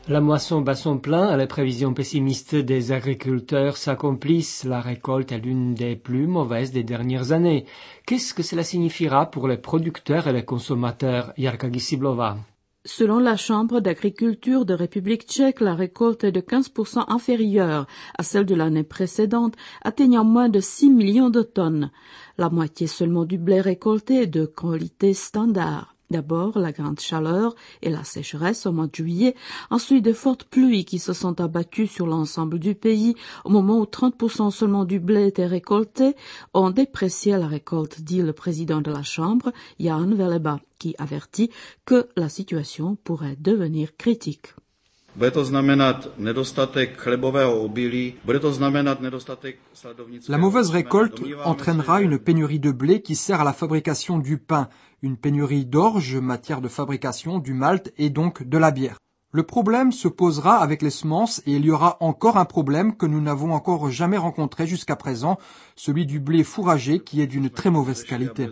La moisson bat son plein, les prévisions pessimistes des agriculteurs s'accomplissent. La récolte est l'une des plus mauvaises des dernières années. Qu'est-ce que cela signifiera pour les producteurs et les consommateurs? Jarka Gisiblova. Selon la Chambre d'agriculture de République tchèque, la récolte est de 15% inférieure à celle de l'année précédente, atteignant moins de 6 millions de tonnes. La moitié seulement du blé récolté est de qualité standard. D'abord, la grande chaleur et la sécheresse au mois de juillet, ensuite de fortes pluies qui se sont abattues sur l'ensemble du pays au moment où 30% seulement du blé était récolté, ont déprécié la récolte, dit le président de la Chambre, Jan Veleba, qui avertit que la situation pourrait devenir critique. La mauvaise récolte entraînera une pénurie de blé qui sert à la fabrication du pain, une pénurie d'orge, matière de fabrication, du malt et donc de la bière. Le problème se posera avec les semences et il y aura encore un problème que nous n'avons encore jamais rencontré jusqu'à présent, celui du blé fourragé qui est d'une très mauvaise qualité.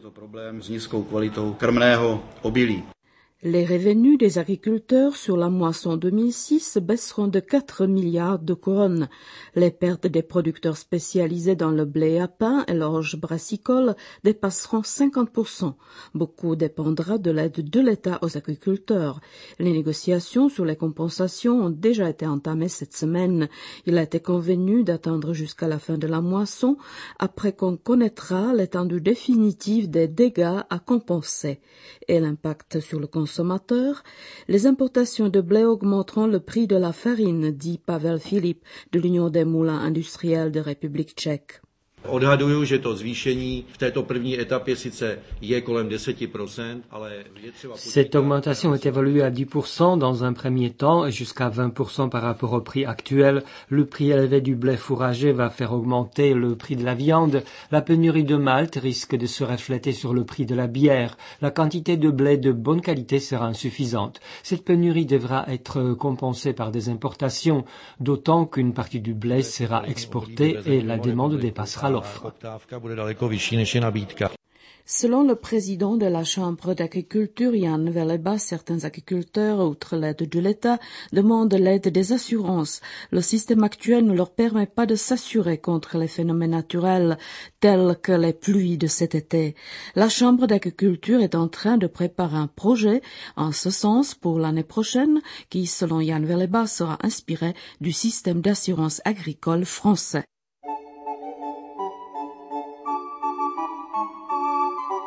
Les revenus des agriculteurs sur la moisson 2006 baisseront de 4 milliards de couronnes. Les pertes des producteurs spécialisés dans le blé à pain et l'orge brassicole dépasseront 50%. Beaucoup dépendra de l'aide de l'État aux agriculteurs. Les négociations sur les compensations ont déjà été entamées cette semaine. Il a été convenu d'attendre jusqu'à la fin de la moisson, après qu'on connaîtra l'étendue définitive des dégâts à compenser. Et l'impact sur le consommateurs, les importations de blé augmenteront le prix de la farine, dit Pavel Filip de l'Union des moulins industriels de République tchèque. Odhaduju, že to zvýšení v této první etapě sice je kolem 10%, ale je třeba... Cette augmentation est évaluée à 10% dans un premier temps et jusqu'à 20% par rapport au prix actuel. Le prix élevé du blé fourragé va faire augmenter le prix de la viande. La pénurie de malt risque de se refléter sur le prix de la bière. La quantité de blé de bonne qualité sera insuffisante. Cette pénurie devra être compensée par des importations, d'autant qu'une partie du blé sera exportée et la demande dépassera l'offre. Selon le président de la Chambre d'agriculture, Jan Veleba, certains agriculteurs, outre l'aide de l'État, demandent l'aide des assurances. Le système actuel ne leur permet pas de s'assurer contre les phénomènes naturels, tels que les pluies de cet été. La Chambre d'agriculture est en train de préparer un projet en ce sens pour l'année prochaine, qui, selon Jan Veleba, sera inspiré du système d'assurance agricole français.